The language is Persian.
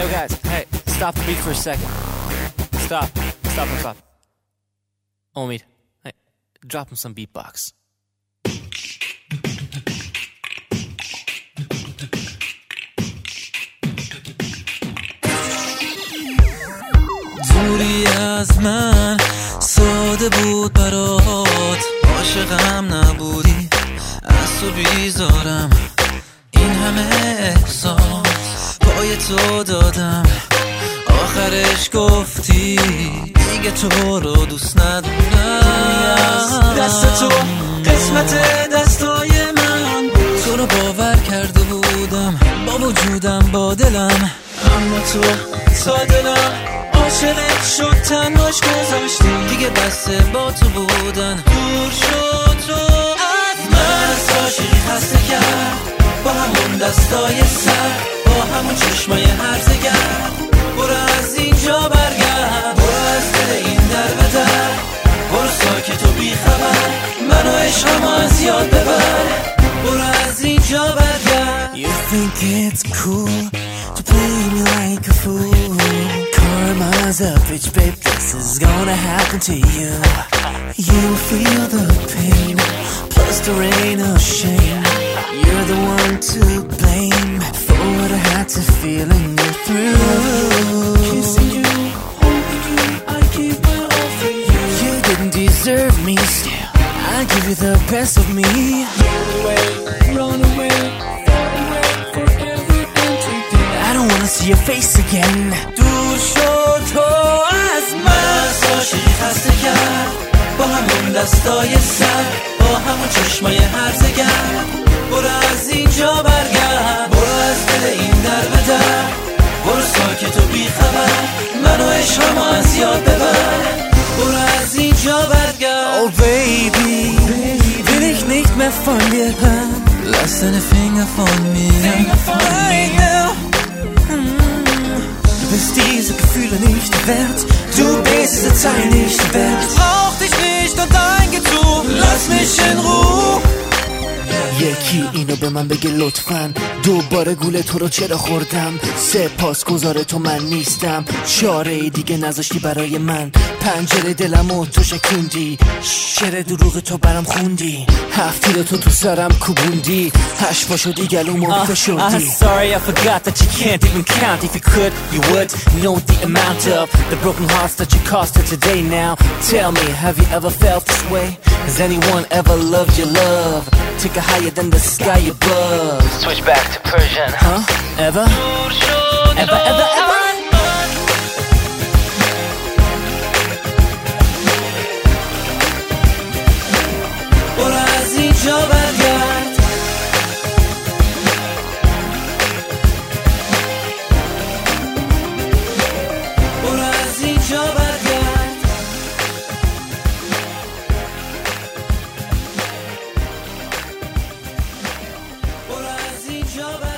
Hey guys, hey, stop the beat for a second. Stop. Omid, hey, drop him some beatbox. دوری از من ساده بود برات، عاشقم نبودی، از تو بیزارم، این همه احساس پای تو دادم، آخرش گفتی دیگه تو رو دوست ندارم. دست تو قسمت دستای من، تو رو باور کرده بودم با وجودم با دلم، اما تو تا دلم عاشقت شد تنهاش گذاشتی، دیگه بسته با تو بودن، دور شد تو از من، عاشقی خسته کرد با همون دستای سر، با همون چشمای هرزگر، برو از اینجا برگرد، برو از دل این در به در، برو ساکت و بی خبر، منو عشقمو از یاد ببر، برو از اینجا برگرد. You think it's cool to play me like a fool, karma's a bitch, babe, this is gonna happen to you. You feel the pain, plus the rain of shame, you're the one to blame for what I had to feeling you through. Kissing you, holding you, I gave my all for you. You didn't deserve me, still I give you the best of me. Run away, for everything today. I don't wanna see your face again. دور شد تو از من، عاشقی خسته کرد با همون دستای سر، با همون چشمای هرزگر، برو از اینجا برگرد، برو از دل این در به در، برو ساکت و بی خبر، منو عشقمو از یاد ببر، برو از اینجا برگرد. Oh baby, will ich nicht mehr von dir hören, lass deine Finger von mir right now. Du bist diese Gefühle nicht wert, du bist diese Zeit nicht wert, ich brauch dich nicht und dein Getue, lass mich in Ruhe. یکی اینو به من بگه لطفاً، دوباره گوله تو رو چرا خوردم، سپاسگزار تو من نیستم، چاره دیگه نذاشتی برای من، پنجره دلمو تو شکوندی، شعر دروغ تو برام خوندی، هفتی تو سرم کوبوندی، هشت شدی گلومو فشردی. I'm sorry I forgot that you can't even count, if you could you would know the amount of the broken hearts that you caused her today. Now tell me, have you ever felt this way? Has anyone ever loved your love? Took it higher than the sky above. Switch back to Persian. Huh? Ever? Ever? برو از اینجا برگرد، برو از اینجا برگرد، برو از اینجا برگرد.